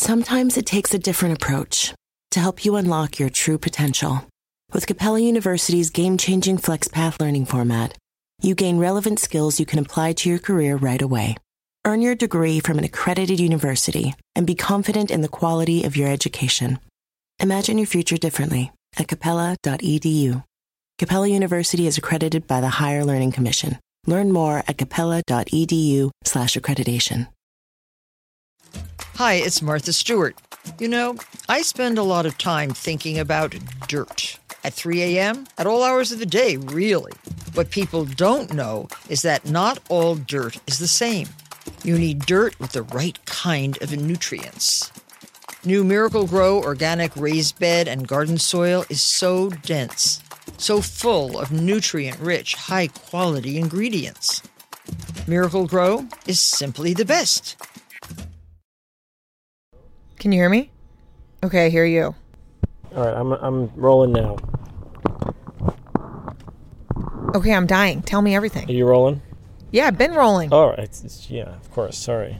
Sometimes it takes a different approach to help you unlock your true potential. With Capella University's game-changing FlexPath learning format, you gain relevant skills you can apply to your career right away. Earn your degree from an accredited university and be confident in the quality of your education. Imagine your future differently at capella.edu. Capella University is accredited by the Higher Learning Commission. Learn more at capella.edu/accreditation. Hi, it's Martha Stewart. You know, I spend a lot of time thinking about dirt. At 3 a.m., at all hours of the day, really. What people don't know is that not all dirt is the same. You need dirt with the right kind of nutrients. New Miracle-Gro organic raised bed and garden soil is so dense, so full of nutrient-rich, high-quality ingredients. Miracle-Gro is simply the best. Can you hear me? Okay, I hear you. All right, I'm rolling now. Okay, I'm dying. Tell me everything. Are you rolling? Yeah, I've been rolling. All right, yeah, of course. Sorry.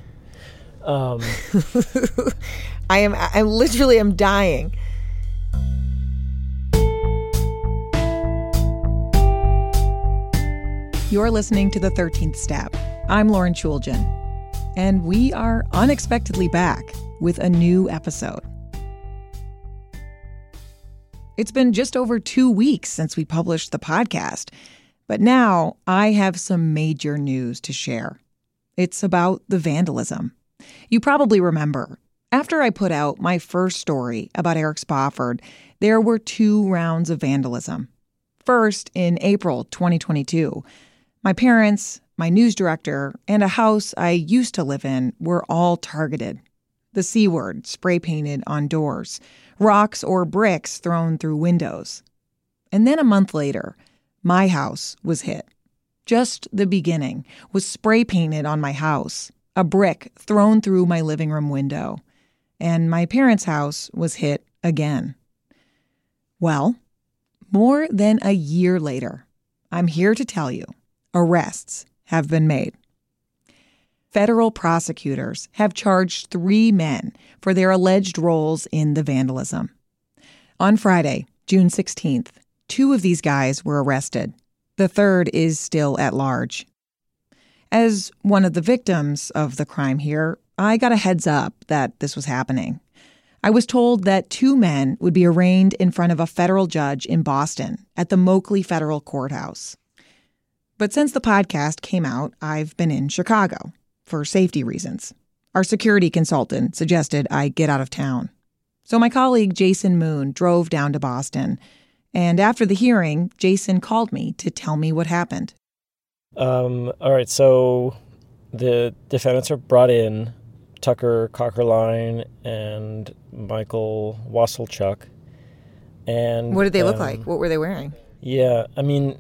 I'm literally dying. You're listening to The 13th Step. I'm Lauren Chooljian, and we are unexpectedly back with a new episode. It's been just over 2 weeks since we published the podcast, but now I have some major news to share. It's about the vandalism. You probably remember, after I put out my first story about Eric Spofford, there were 2 rounds of vandalism. First, in April 2022, my parents, my news director, and a house I used to live in were all targeted. The C word spray painted on doors, rocks or bricks thrown through windows. And then a month later, my house was hit. Just the beginning was spray painted on my house, a brick thrown through my living room window. And my parents' house was hit again. Well, more than a year later, I'm here to tell you, arrests have been made. Federal prosecutors have charged 3 men for their alleged roles in the vandalism. On Friday, June 16th, 2 of these guys were arrested. The third is still at large. As one of the victims of the crime here, I got a heads up that this was happening. I was told that 2 men would be arraigned in front of a federal judge in Boston at the Moakley Federal Courthouse. But since the podcast came out, I've been in Chicago for safety reasons. Our security consultant suggested I get out of town. So my colleague Jason Moon drove down to Boston. And after the hearing, Jason called me to tell me what happened. All right, so the defendants are brought in, Tucker Cockerline and Michael Wasilchuk. And What did they look like? What were they wearing? Yeah, I mean,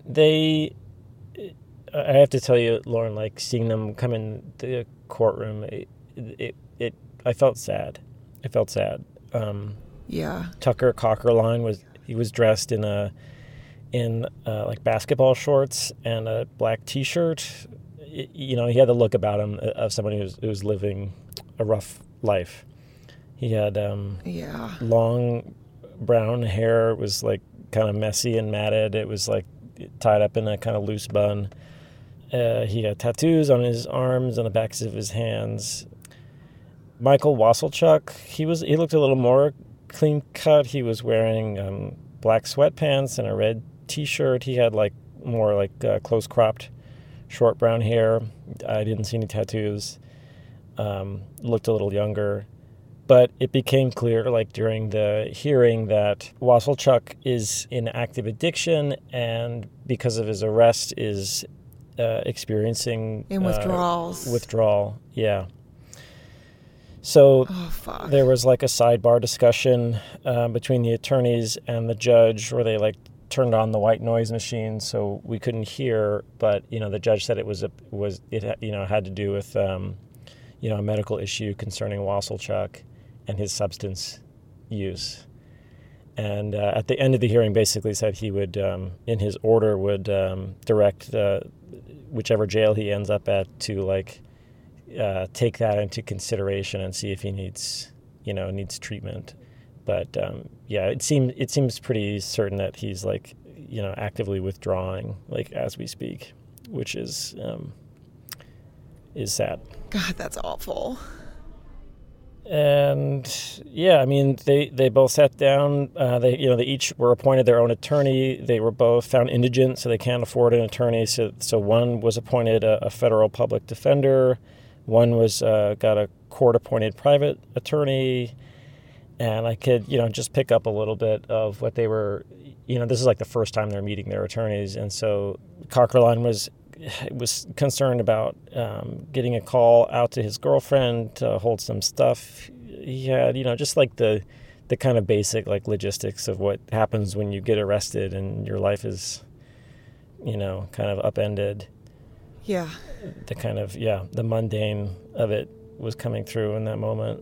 I have to tell you, Lauren, like seeing them come in the courtroom, I felt sad. I felt sad. Yeah. Tucker Cockerline was dressed in like basketball shorts and a black T-shirt. He had the look about him of somebody who was living a rough life. He had long brown hair. It was like kind of messy and matted. It was like tied up in a kind of loose bun. He had tattoos on his arms and the backs of his hands. Michael Wasilchuk, he looked a little more clean cut. He was wearing black sweatpants and a red T-shirt. He had more close cropped, short brown hair. I didn't see any tattoos. Looked a little younger. But it became clear, during the hearing, that Wasilchuk is in active addiction and because of his arrest is experiencing withdrawals. Withdrawal, yeah. So there was a sidebar discussion between the attorneys and the judge where they turned on the white noise machine so we couldn't hear. But the judge said it had to do with a medical issue concerning Wasilchuk and his substance use. And at the end of the hearing, basically said he would, in his order, would direct whichever jail he ends up at to take that into consideration and see if he needs, needs treatment. But it seems pretty certain that he's like, actively withdrawing, like as we speak, which is sad. God, that's awful. And they both sat down. They each were appointed their own attorney. They were both found indigent, so they can't afford an attorney. So one was appointed a federal public defender. One was got a court-appointed private attorney. And I could, just pick up a little bit of what they were. This is like the first time they're meeting their attorneys, and so Cockerline was concerned about getting a call out to his girlfriend to hold some stuff. He had, just like the kind of basic like logistics of what happens when you get arrested and your life is, kind of upended. Yeah. The kind of, the mundane of it was coming through in that moment.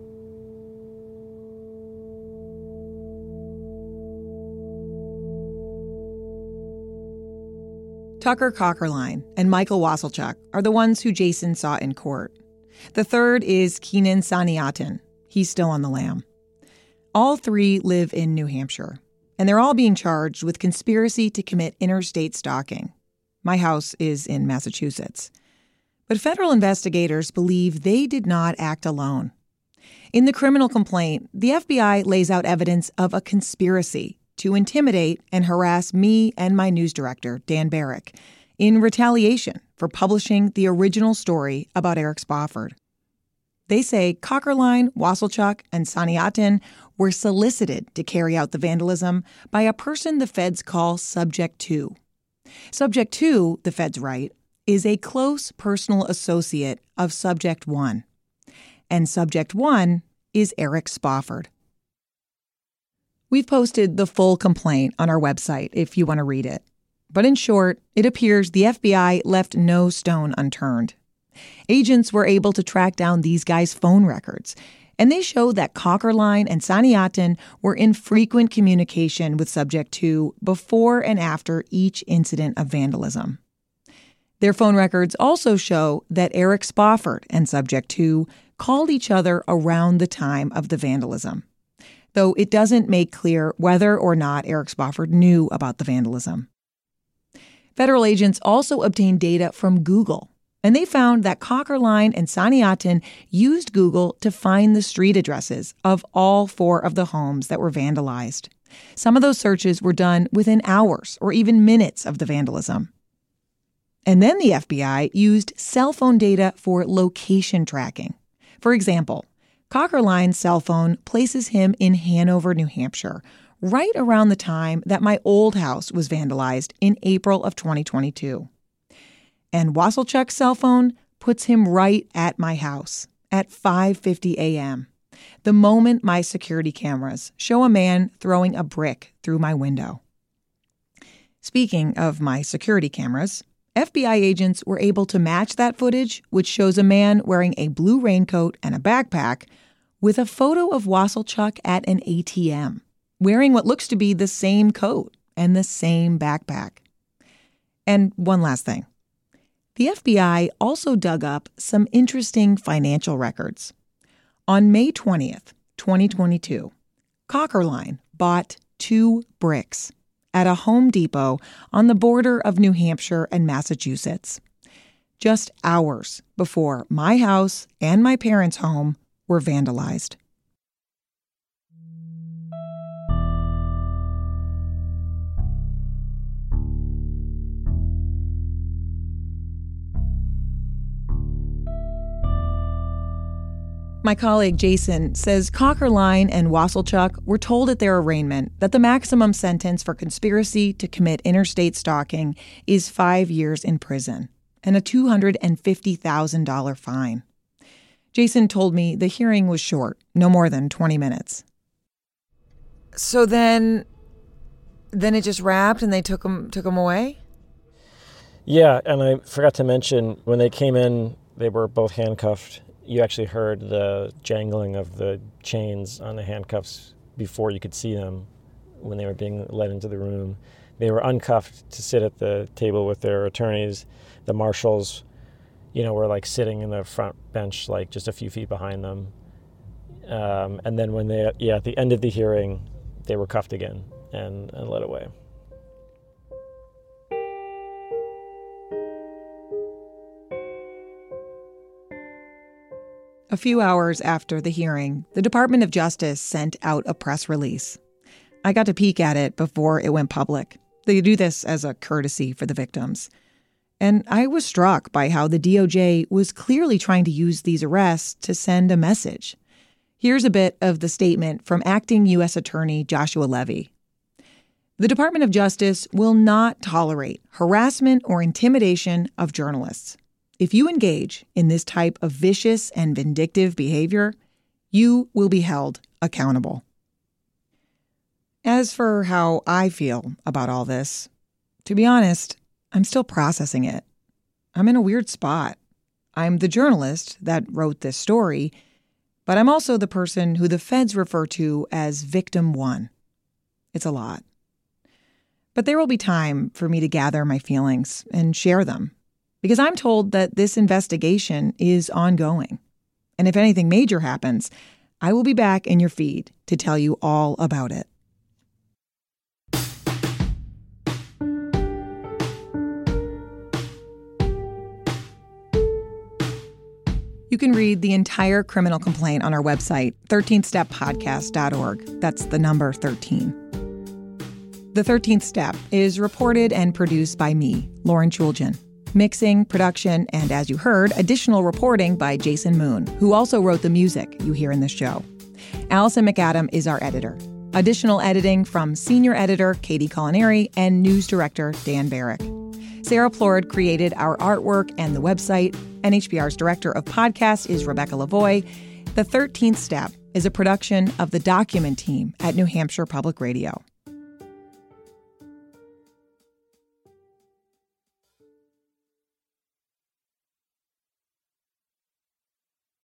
Tucker Cockerline and Michael Wasilchuk are the ones who Jason saw in court. The third is Keenan Saniatin. He's still on the lam. All three live in New Hampshire, and they're all being charged with conspiracy to commit interstate stalking. My house is in Massachusetts. But federal investigators believe they did not act alone. In the criminal complaint, the FBI lays out evidence of a conspiracy to intimidate and harass me and my news director, Dan Barrick, in retaliation for publishing the original story about Eric Spofford. They say Cockerline, Wasilchuk, and Saniatin were solicited to carry out the vandalism by a person the feds call Subject 2. Subject 2, the feds write, is a close personal associate of Subject 1. And Subject 1 is Eric Spofford. We've posted the full complaint on our website if you want to read it. But in short, it appears the FBI left no stone unturned. Agents were able to track down these guys' phone records, and they show that Cockerline and Saniatin were in frequent communication with Subject 2 before and after each incident of vandalism. Their phone records also show that Eric Spofford and Subject 2 called each other around the time of the vandalism, though it doesn't make clear whether or not Eric Spofford knew about the vandalism. Federal agents also obtained data from Google, and they found that Cockerline and Saniatin used Google to find the street addresses of all 4 of the homes that were vandalized. Some of those searches were done within hours or even minutes of the vandalism. And then the FBI used cell phone data for location tracking. For example, Cockerline's cell phone places him in Hanover, New Hampshire, right around the time that my old house was vandalized in April of 2022. And Wasilchuk's cell phone puts him right at my house at 5:50 a.m., the moment my security cameras show a man throwing a brick through my window. Speaking of my security cameras, FBI agents were able to match that footage, which shows a man wearing a blue raincoat and a backpack, with a photo of Wasilchuk at an ATM, wearing what looks to be the same coat and the same backpack. And one last thing. The FBI also dug up some interesting financial records. On May 20th, 2022, Cockerline bought 2 bricks at a Home Depot on the border of New Hampshire and Massachusetts, just hours before my house and my parents' home were vandalized. My colleague Jason says Cockerline and Wasilchuk were told at their arraignment that the maximum sentence for conspiracy to commit interstate stalking is 5 years in prison and a $250,000 fine. Jason told me the hearing was short, no more than 20 minutes. So then it just wrapped and they took him away? Yeah, and I forgot to mention, when they came in, they were both handcuffed. You actually heard the jangling of the chains on the handcuffs before you could see them when they were being led into the room. They were uncuffed to sit at the table with their attorneys. The marshals, were like sitting in the front bench, like just a few feet behind them. And then when at the end of the hearing, they were cuffed again and led away. A few hours after the hearing, the Department of Justice sent out a press release. I got to peek at it before it went public. They do this as a courtesy for the victims. And I was struck by how the DOJ was clearly trying to use these arrests to send a message. Here's a bit of the statement from Acting U.S. Attorney Joshua Levy. The Department of Justice will not tolerate harassment or intimidation of journalists. If you engage in this type of vicious and vindictive behavior, you will be held accountable. As for how I feel about all this, to be honest, I'm still processing it. I'm in a weird spot. I'm the journalist that wrote this story, but I'm also the person who the feds refer to as Victim 1. It's a lot. But there will be time for me to gather my feelings and share them, because I'm told that this investigation is ongoing. And if anything major happens, I will be back in your feed to tell you all about it. You can read the entire criminal complaint on our website, 13steppodcast.org. That's the number 13. The 13th Step is reported and produced by me, Lauren Chooljian. Mixing, production, and as you heard, additional reporting by Jason Moon, who also wrote the music you hear in this show. Allison McAdam is our editor. Additional editing from senior editor Katie Culinary and news director Dan Barrick. Sarah Plord created our artwork and the website. NHPR's director of podcasts is Rebecca Lavoie. The 13th Step is a production of the Document team at New Hampshire Public Radio.